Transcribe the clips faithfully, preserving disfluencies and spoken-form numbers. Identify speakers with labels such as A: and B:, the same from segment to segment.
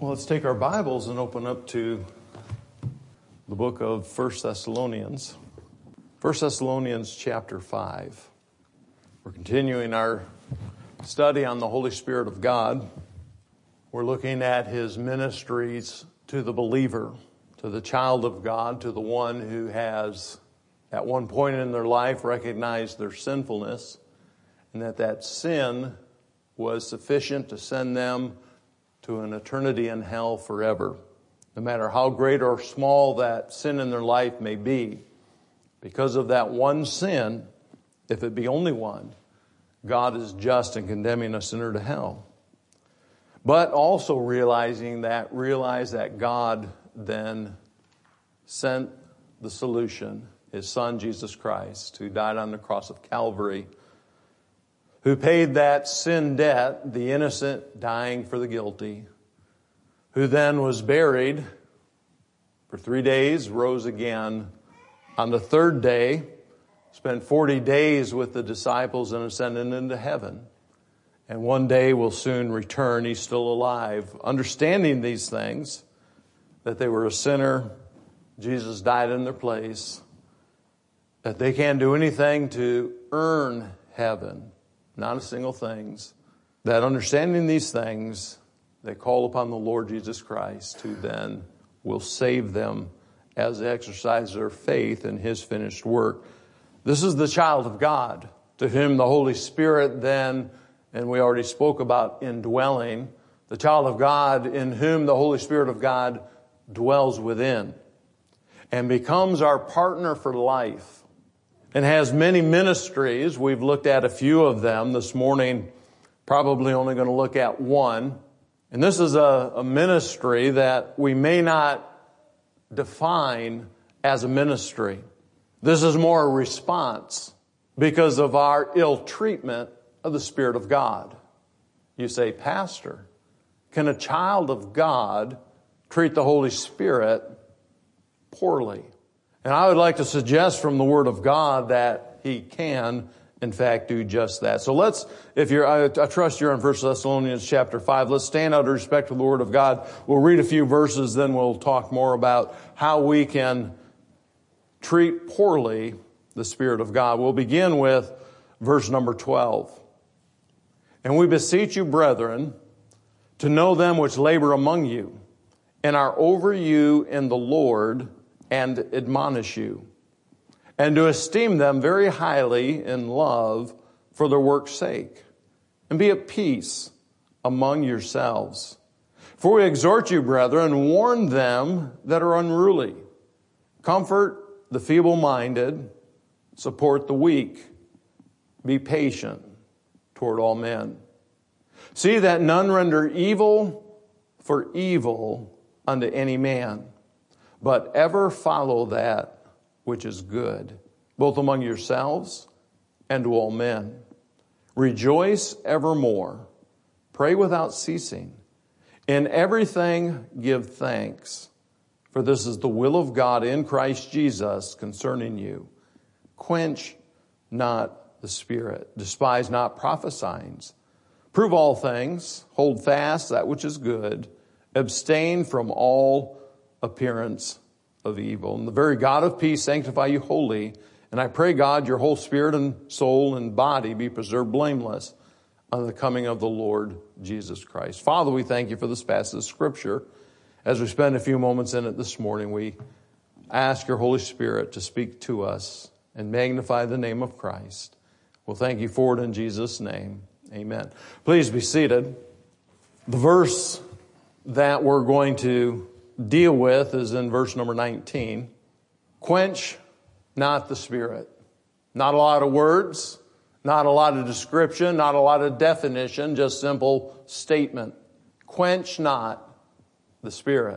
A: Well, let's take our Bibles and open up to the book of First Thessalonians. First Thessalonians chapter five. We're continuing our study on the Holy Spirit of God. We're looking at His ministries to the believer, to the child of God, to the one who has at one point in their life recognized their sinfulness and that that sin was sufficient to send them to an eternity in hell forever. No matter how great or small that sin in their life may be, because of that one sin, if it be only one, God is just in condemning a sinner to hell. But also realizing that, realize that God then sent the solution, His Son, Jesus Christ, who died on the cross of Calvary, who paid that sin debt, the innocent dying for the guilty, who then was buried for three days, rose again on the third day, spent forty days with the disciples and ascended into heaven. And one day will soon return. He's still alive. Understanding these things, that they were a sinner, Jesus died in their place, that they can't do anything to earn heaven. Not a single thing. That understanding these things, they call upon the Lord Jesus Christ, who then will save them as they exercise their faith in His finished work. This is the child of God, to whom the Holy Spirit then, and we already spoke about indwelling, the child of God in whom the Holy Spirit of God dwells within and becomes our partner for life. And has many ministries. We've looked at a few of them this morning, probably only going to look at one. And this is a, a ministry that we may not define as a ministry. This is more a response because of our ill treatment of the Spirit of God. You say, Pastor, can a child of God treat the Holy Spirit poorly? And I would like to suggest from the Word of God that He can, in fact, do just that. So let's, if you're, I, I trust you're in First Thessalonians chapter five. Let's stand out of respect to the Word of God. We'll read a few verses, then we'll talk more about how we can treat poorly the Spirit of God. We'll begin with verse number twelve. And we beseech you, brethren, to know them which labor among you, and are over you in the Lord, and admonish you, and to esteem them very highly in love for their work's sake, and be at peace among yourselves. For we exhort you, brethren, warn them that are unruly, comfort the feeble-minded, support the weak, be patient toward all men. See that none render evil for evil unto any man, but ever follow that which is good, both among yourselves and to all men. Rejoice evermore. Pray without ceasing. In everything give thanks, for this is the will of God in Christ Jesus concerning you. Quench not the Spirit. Despise not prophesying. Prove all things. Hold fast that which is good. Abstain from all appearance of evil. And the very God of peace sanctify you wholly. And I pray, God, your whole spirit and soul and body be preserved blameless on the coming of the Lord Jesus Christ. Father, we thank you for this passage of Scripture. As we spend a few moments in it this morning, we ask your Holy Spirit to speak to us and magnify the name of Christ. We'll thank you for it in Jesus' name. Amen. Please be seated. The verse that we're going to deal with is in verse number nineteen. Quench not the Spirit. Not a lot of words, not a lot of description, not a lot of definition, just simple statement. Quench not the Spirit.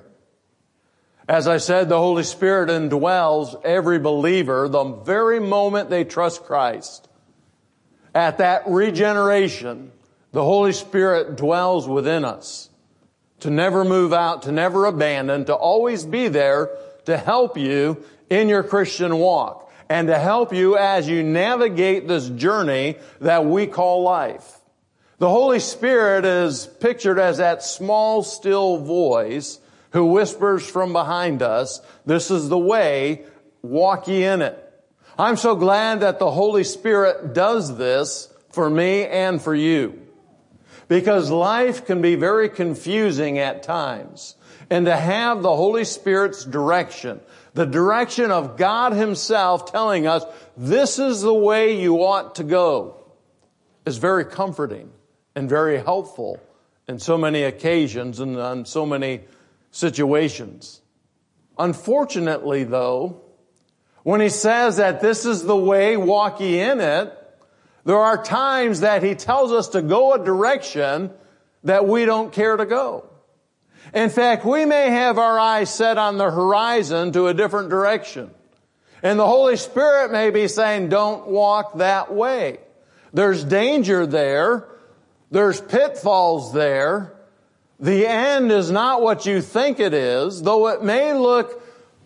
A: As I said, the Holy Spirit indwells every believer the very moment they trust Christ. At that regeneration, the Holy Spirit dwells within us. To never move out, to never abandon, to always be there to help you in your Christian walk and to help you as you navigate this journey that we call life. The The Holy Spirit is pictured as that small, still voice who whispers from behind us, "This is the way, walk ye in it." I'm so glad that the Holy Spirit does this for me and for you. Because life can be very confusing at times. And to have the Holy Spirit's direction, the direction of God Himself telling us, this is the way you ought to go, is very comforting and very helpful in so many occasions and on so many situations. Unfortunately, though, when He says that this is the way, walk ye in it, there are times that He tells us to go a direction that we don't care to go. In fact, we may have our eyes set on the horizon to a different direction. And the Holy Spirit may be saying, don't walk that way. There's danger there. There's pitfalls there. The end is not what you think it is, though it may look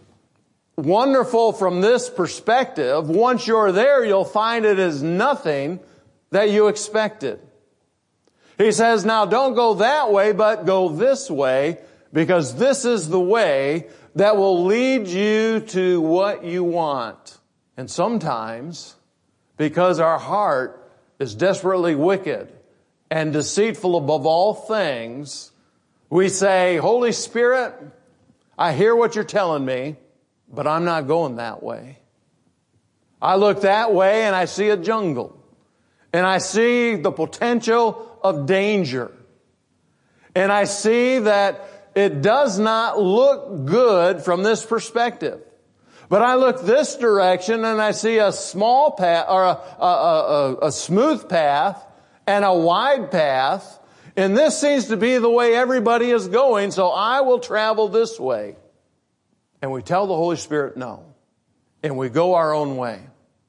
A: wonderful from this perspective. Once you're there, you'll find it is nothing that you expected. He says, now don't go that way, but go this way, because this is the way that will lead you to what you want. And sometimes, because our heart is desperately wicked and deceitful above all things, we say, Holy Spirit, I hear what you're telling me, but I'm not going that way. I look that way and I see a jungle. And I see the potential of danger. And I see that it does not look good from this perspective. But I look this direction and I see a small path, or a, a, a, a smooth path and a wide path. And this seems to be the way everybody is going, so I will travel this way. And we tell the Holy Spirit no. And we go our own way.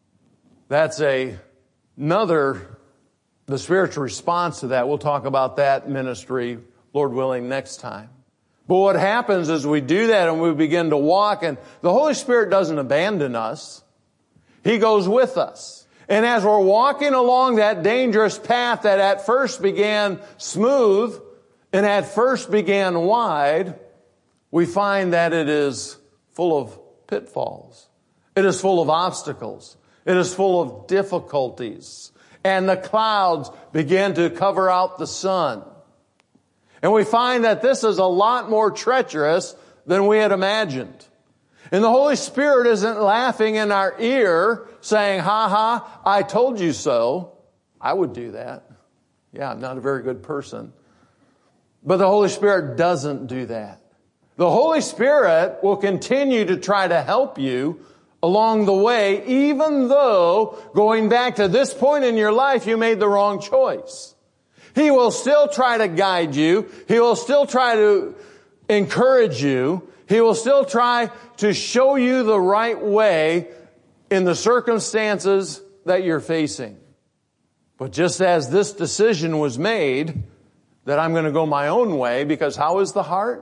A: That's a, another, the spiritual response to that. We'll talk about that ministry, Lord willing, next time. But what happens is we do that and we begin to walk, and the Holy Spirit doesn't abandon us. He goes with us. And as we're walking along that dangerous path that at first began smooth and at first began wide, we find that it is full of pitfalls. It is full of obstacles. It is full of difficulties. And the clouds begin to cover out the sun. And we find that this is a lot more treacherous than we had imagined. And the Holy Spirit isn't laughing in our ear saying, ha ha, I told you so. I would do that. Yeah, I'm not a very good person. But the Holy Spirit doesn't do that. The Holy Spirit will continue to try to help you along the way, even though going back to this point in your life, you made the wrong choice. He will still try to guide you. He will still try to encourage you. He will still try to show you the right way in the circumstances that you're facing. But just as this decision was made, that I'm going to go my own way, because how is the heart?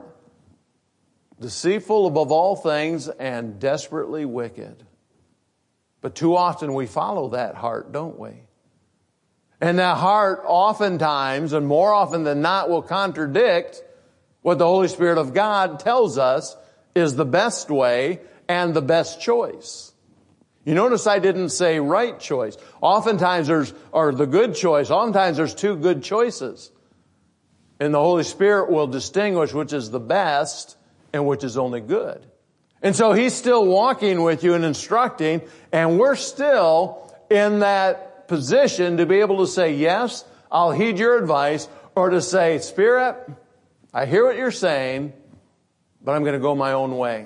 A: Deceitful above all things and desperately wicked. But too often we follow that heart, don't we? And that heart oftentimes, and more often than not, will contradict what the Holy Spirit of God tells us is the best way and the best choice. You notice I didn't say right choice. Oftentimes there's, or the good choice, oftentimes there's two good choices. And the Holy Spirit will distinguish which is the best and which is only good. And so He's still walking with you and instructing, and we're still in that position to be able to say, yes, I'll heed your advice, or to say, Spirit, I hear what you're saying, but I'm going to go my own way.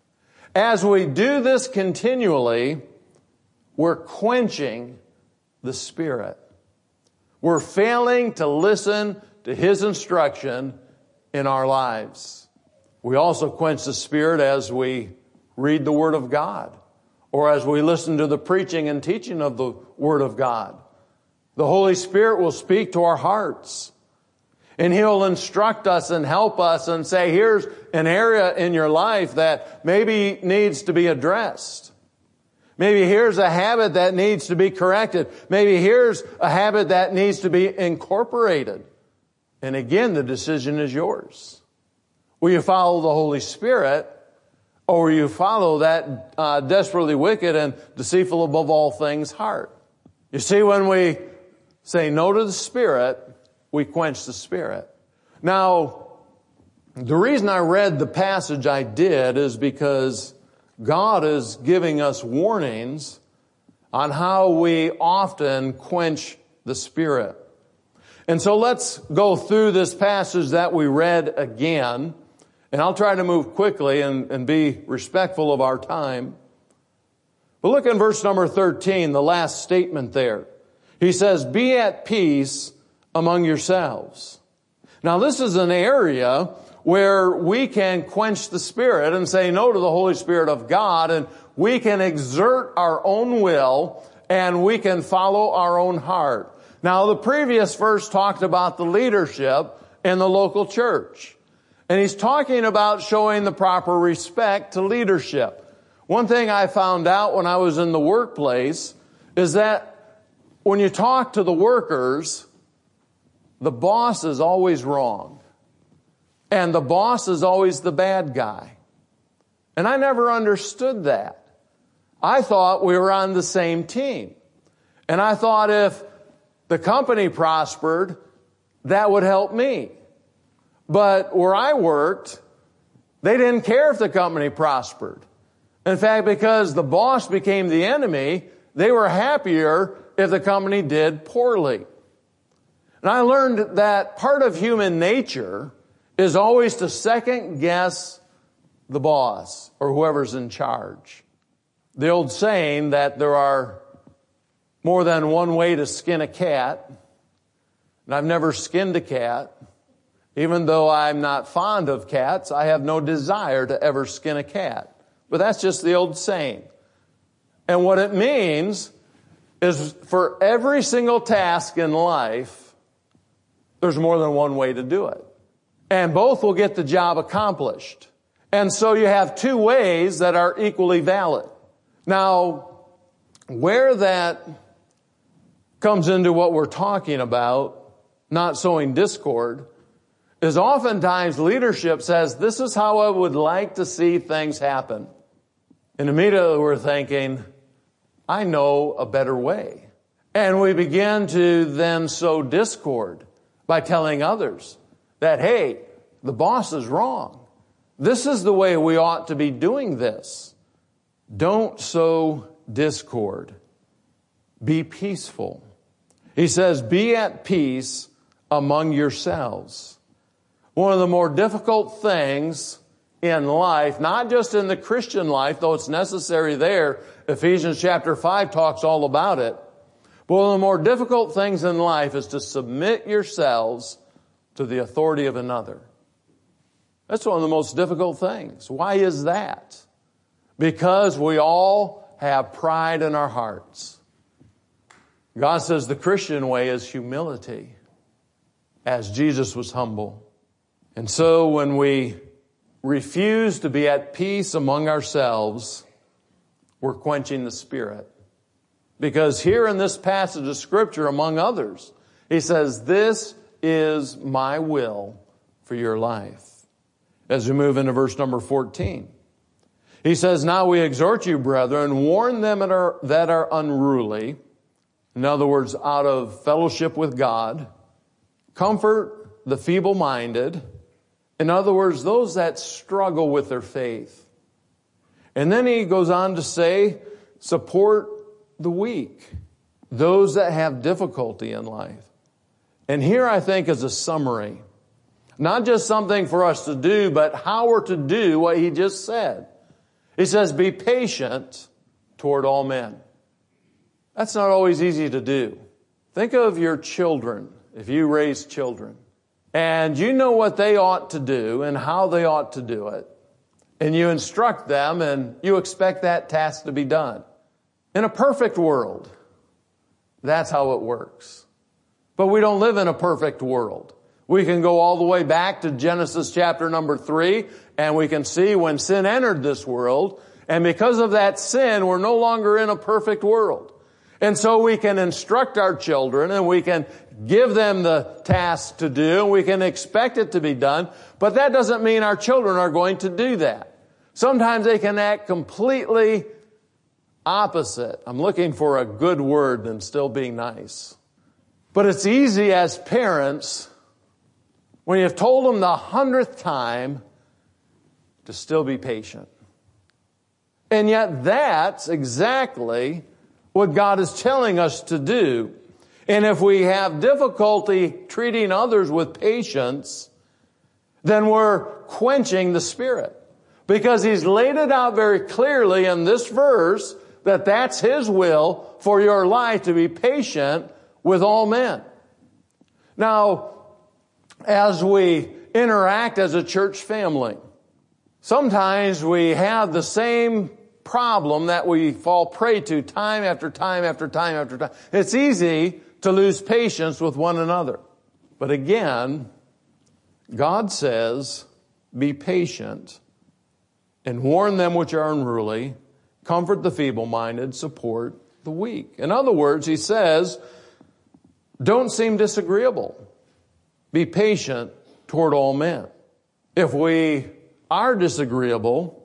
A: As we do this continually, we're quenching the Spirit. We're failing to listen to His instruction in our lives. We also quench the Spirit as we read the Word of God, or as we listen to the preaching and teaching of the Word of God. The Holy Spirit will speak to our hearts. And He'll instruct us and help us and say, here's an area in your life that maybe needs to be addressed. Maybe here's a habit that needs to be corrected. Maybe here's a habit that needs to be incorporated. And again, the decision is yours. Will you follow the Holy Spirit, or will you follow that uh, desperately wicked and deceitful above all things heart? You see, when we say no to the Spirit, we quench the Spirit. Now, the reason I read the passage I did is because God is giving us warnings on how we often quench the Spirit. And so let's go through this passage that we read again. And I'll try to move quickly and, and be respectful of our time. But look in verse number thirteen, the last statement there. He says, be at peace among yourselves. Now this is an area where we can quench the Spirit and say no to the Holy Spirit of God, and we can exert our own will and we can follow our own heart. Now the previous verse talked about the leadership in the local church. And he's talking about showing the proper respect to leadership. One thing I found out when I was in the workplace is that when you talk to the workers, the boss is always wrong. And the boss is always the bad guy. And I never understood that. I thought we were on the same team. And I thought if the company prospered, that would help me. But where I worked, they didn't care if the company prospered. In fact, because the boss became the enemy, they were happier if the company did poorly. And I learned that part of human nature is always to second guess the boss or whoever's in charge. The old saying that there are more than one way to skin a cat, and I've never skinned a cat. Even though I'm not fond of cats, I have no desire to ever skin a cat. But that's just the old saying. And what it means is for every single task in life, there's more than one way to do it. And both will get the job accomplished. And so you have two ways that are equally valid. Now, where that comes into what we're talking about, not sowing discord, is oftentimes leadership says, this is how I would like to see things happen. And immediately we're thinking, I know a better way. And we begin to then sow discord by telling others that, hey, the boss is wrong. This is the way we ought to be doing this. Don't sow discord. Be peaceful. He says, be at peace among yourselves. One of the more difficult things in life, not just in the Christian life, though it's necessary there, Ephesians chapter five talks all about it, but one of the more difficult things in life is to submit yourselves to the authority of another. That's one of the most difficult things. Why is that? Because we all have pride in our hearts. God says the Christian way is humility, as Jesus was humble. And so when we refuse to be at peace among ourselves, we're quenching the Spirit. Because here in this passage of Scripture, among others, he says, this is my will for your life. As we move into verse number fourteen, he says, now we exhort you, brethren, warn them that are, that are unruly. In other words, out of fellowship with God. Comfort the feeble-minded. In other words, those that struggle with their faith. And then he goes on to say, support the weak, those that have difficulty in life. And here I think is a summary. Not just something for us to do, but how we're to do what he just said. He says, be patient toward all men. That's not always easy to do. Think of your children, if you raise children. And you know what they ought to do and how they ought to do it. And you instruct them and you expect that task to be done. In a perfect world, that's how it works. But we don't live in a perfect world. We can go all the way back to Genesis chapter number three, and we can see when sin entered this world, And because of that sin, we're no longer in a perfect world. And so we can instruct our children and we can give them the task to do and we can expect it to be done. But that doesn't mean our children are going to do that. Sometimes they can act completely opposite. I'm looking for a good word and still being nice. But it's easy as parents, when you've told them the hundredth time, to still be patient. And yet that's exactly what God is telling us to do. And if we have difficulty treating others with patience, then we're quenching the Spirit. Because He's laid it out very clearly in this verse that that's His will for your life, to be patient with all men. Now, as we interact as a church family, sometimes we have the same problem that we fall prey to time after time after time after time. It's easy to lose patience with one another. But again, God says, be patient and warn them which are unruly, comfort the feeble-minded, support the weak. In other words, He says, don't seem disagreeable. Be patient toward all men. If we are disagreeable,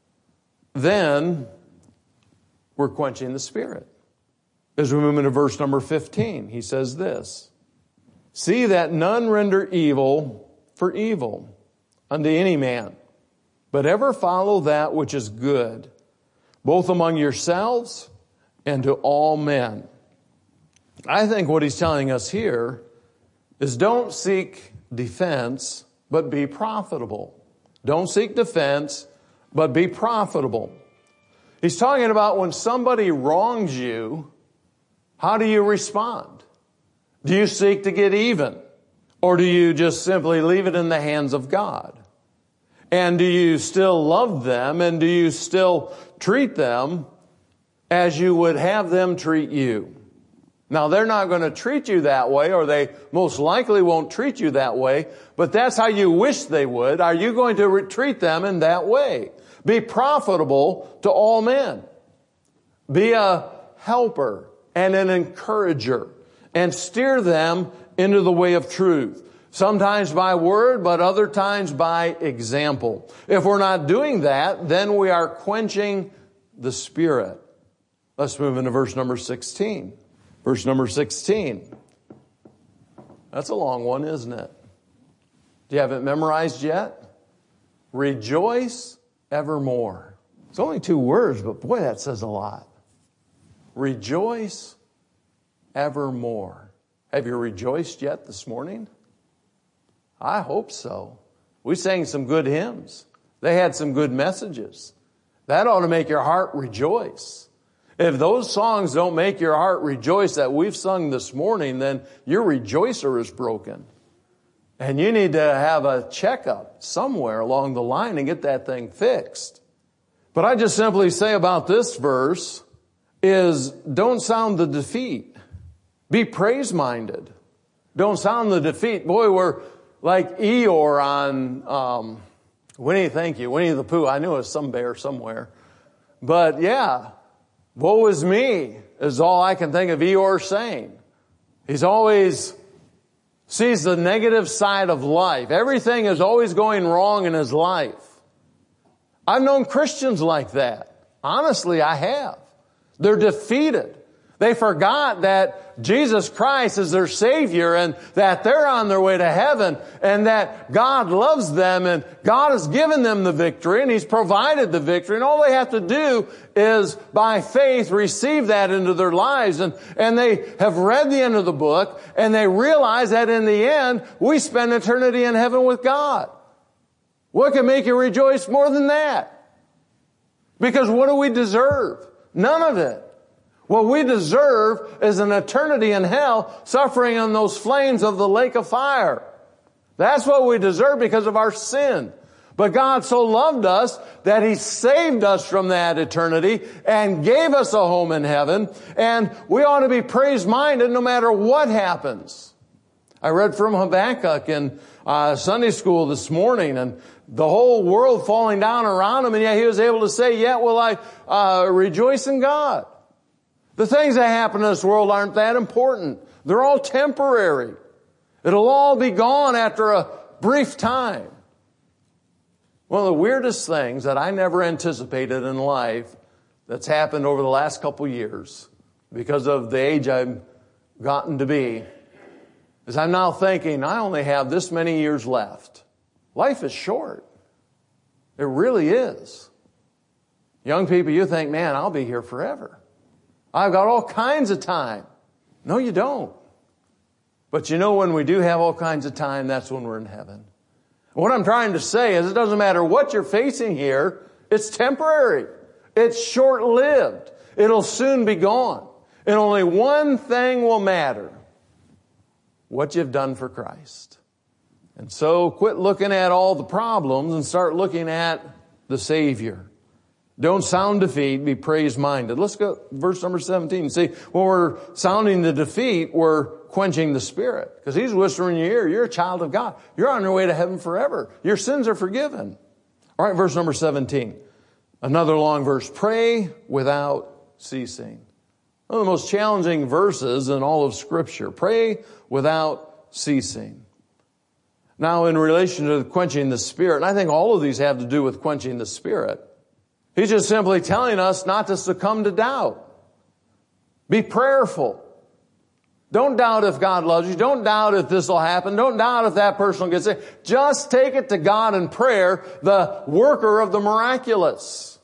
A: then we're quenching the Spirit. As we move into verse number fifteen, he says this, see that none render evil for evil unto any man, but ever follow that which is good, both among yourselves and to all men. I think what he's telling us here is don't seek defense, but be profitable. Don't seek defense, but be profitable. He's talking about when somebody wrongs you, how do you respond? Do you seek to get even? Or do you just simply leave it in the hands of God? And do you still love them? And do you still treat them as you would have them treat you? Now, they're not going to treat you that way, or they most likely won't treat you that way, but that's how you wish they would. Are you going to re- treat them in that way? Be profitable to all men. Be a helper and an encourager, and steer them into the way of truth. Sometimes by word, but other times by example. If we're not doing that, then we are quenching the Spirit. Let's move into verse number sixteen. Verse number sixteen. That's a long one, isn't it? Do you have it memorized yet? Rejoice evermore. It's only two words, but boy, that says a lot. Rejoice evermore. Have you rejoiced yet this morning? I hope so. We sang some good hymns. They had some good messages. That ought to make your heart rejoice. If those songs don't make your heart rejoice that we've sung this morning, then your rejoicer is broken. And you need to have a checkup somewhere along the line and get that thing fixed. But I just simply say about this verse is don't sound the defeat. Be praise-minded. Don't sound the defeat. Boy, we're like Eeyore on um, Winnie, thank you, Winnie the Pooh. I knew it was some bear somewhere. But yeah, woe is me is all I can think of Eeyore saying. He's always sees the negative side of life. Everything is always going wrong in his life. I've known Christians like that. Honestly, I have. They're defeated. They forgot that Jesus Christ is their Savior and that they're on their way to heaven and that God loves them and God has given them the victory and He's provided the victory, and all they have to do is by faith receive that into their lives, and, and they have read the end of the book and they realize that in the end we spend eternity in heaven with God. What can make you rejoice more than that? Because what do we deserve? None of it. What we deserve is an eternity in hell, suffering in those flames of the lake of fire. That's what we deserve because of our sin. But God so loved us that He saved us from that eternity and gave us a home in heaven. And we ought to be praise-minded no matter what happens. I read from Habakkuk in uh, Sunday school this morning, and the whole world falling down around him, and yet he was able to say, yet will I uh, rejoice in God. The things that happen in this world aren't that important. They're all temporary. It'll all be gone after a brief time. One of the weirdest things that I never anticipated in life that's happened over the last couple years, because of the age I've gotten to be, is I'm now thinking I only have this many years left. Life is short. It really is. Young people, you think, man, I'll be here forever. I've got all kinds of time. No, you don't. But you know, when we do have all kinds of time, that's when we're in heaven. What I'm trying to say is it doesn't matter what you're facing here. It's temporary. It's short-lived. It'll soon be gone. And only one thing will matter: what you've done for Christ. And so quit looking at all the problems and start looking at the Savior. Don't sound defeat, be praise-minded. Let's go verse number seventeen. See, when we're sounding the defeat, we're quenching the Spirit. Because He's whispering in your ear, you're a child of God. You're on your way to heaven forever. Your sins are forgiven. All right, verse number seventeen. Another long verse. Pray without ceasing. One of the most challenging verses in all of Scripture. Pray without ceasing. Now, in relation to quenching the Spirit, and I think all of these have to do with quenching the Spirit, He's just simply telling us not to succumb to doubt. Be prayerful. Don't doubt if God loves you. Don't doubt if this will happen. Don't doubt if that person will get saved. Just take it to God in prayer, the worker of the miraculous,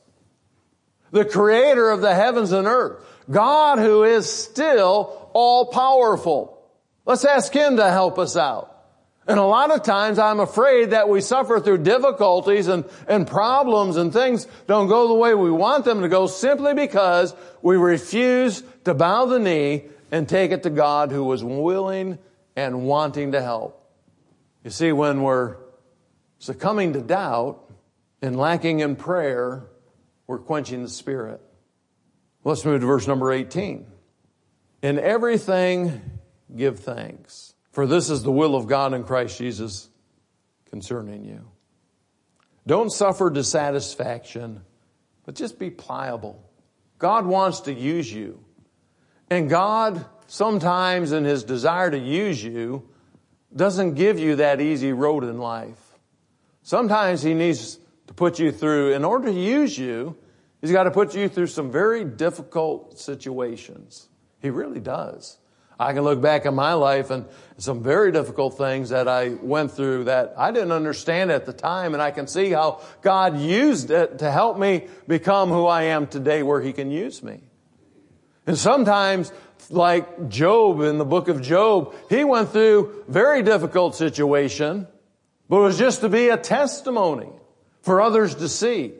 A: the creator of the heavens and earth, God who is still all-powerful. Let's ask Him to help us out. And a lot of times I'm afraid that we suffer through difficulties and, and problems, and things don't go the way we want them to go simply because we refuse to bow the knee and take it to God who was willing and wanting to help. You see, when we're succumbing to doubt and lacking in prayer, we're quenching the Spirit. Let's move to verse number eighteen. In everything give thanks, for this is the will of God in Christ Jesus concerning you. Don't suffer dissatisfaction, but just be pliable. God wants to use you. And God, sometimes in His desire to use you, doesn't give you that easy road in life. Sometimes He needs to put you through, in order to use you, He's got to put you through some very difficult situations. He really does. I can look back at my life and some very difficult things that I went through that I didn't understand at the time, and I can see how God used it to help me become who I am today, where He can use me. And sometimes, like Job in the book of Job, he went through a very difficult situation, but it was just to be a testimony for others to see.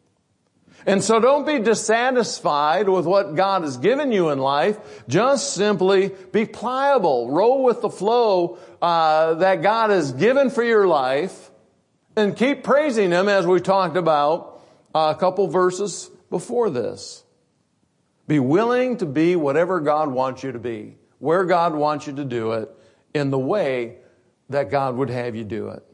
A: And so don't be dissatisfied with what God has given you in life. Just simply be pliable. Roll with the flow uh, that God has given for your life, and keep praising Him, as we talked about uh, a couple verses before this. Be willing to be whatever God wants you to be, where God wants you to do it, in the way that God would have you do it.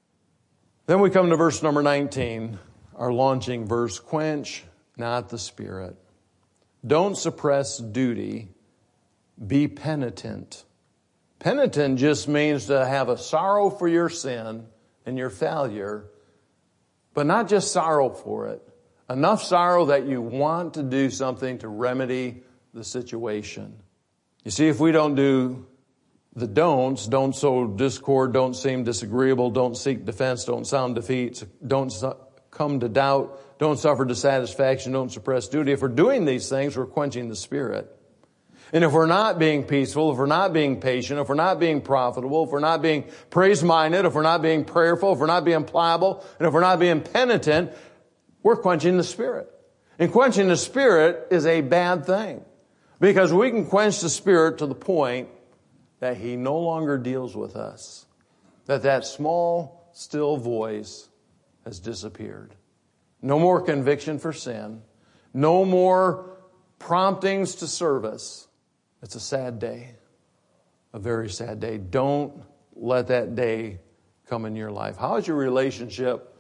A: Then we come to verse number nineteen, our launching verse. Quench not the Spirit. Don't suppress duty. Be penitent. Penitent just means to have a sorrow for your sin and your failure, but not just sorrow for it. Enough sorrow that you want to do something to remedy the situation. You see, if we don't do the don'ts, don't sow discord, don't seem disagreeable, don't seek defense, don't sound defeats, don't come to doubt, don't suffer dissatisfaction, don't suppress duty. If we're doing these things, we're quenching the Spirit. And if we're not being peaceful, if we're not being patient, if we're not being profitable, if we're not being praise-minded, if we're not being prayerful, if we're not being pliable, and if we're not being penitent, we're quenching the Spirit. And quenching the Spirit is a bad thing, because we can quench the Spirit to the point that He no longer deals with us, that that small, still voice has disappeared. No more conviction for sin. No more promptings to service. It's a sad day, a very sad day. Don't let that day come in your life. How is your relationship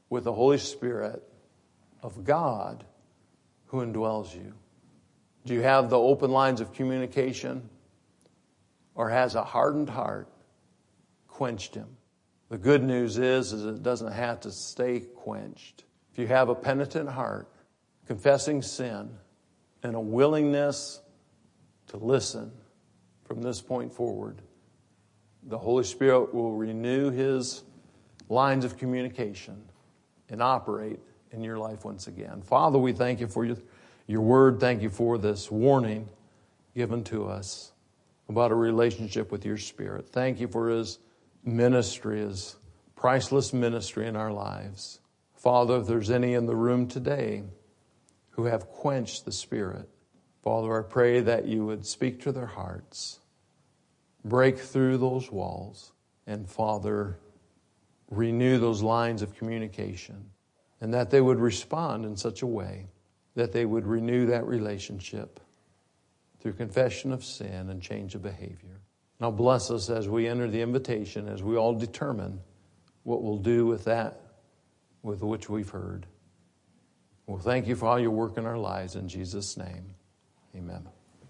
A: with the Holy Spirit of God who indwells you? Do you have the open lines of communication? Or has a hardened heart quenched him? The good news is, is it doesn't have to stay quenched. If you have a penitent heart, confessing sin, and a willingness to listen from this point forward, the Holy Spirit will renew his lines of communication and operate in your life once again. Father, we thank you for your, your word. Thank you for this warning given to us about a relationship with your Spirit. Thank you for his ministry, his priceless ministry in our lives. Father, if there's any in the room today who have quenched the Spirit, Father, I pray that you would speak to their hearts, break through those walls, and Father, renew those lines of communication, and that they would respond in such a way that they would renew that relationship through confession of sin and change of behavior. Now bless us as we enter the invitation, as we all determine what we'll do with that with which we've heard. Well, thank you for all your work in our lives. In Jesus' name, amen.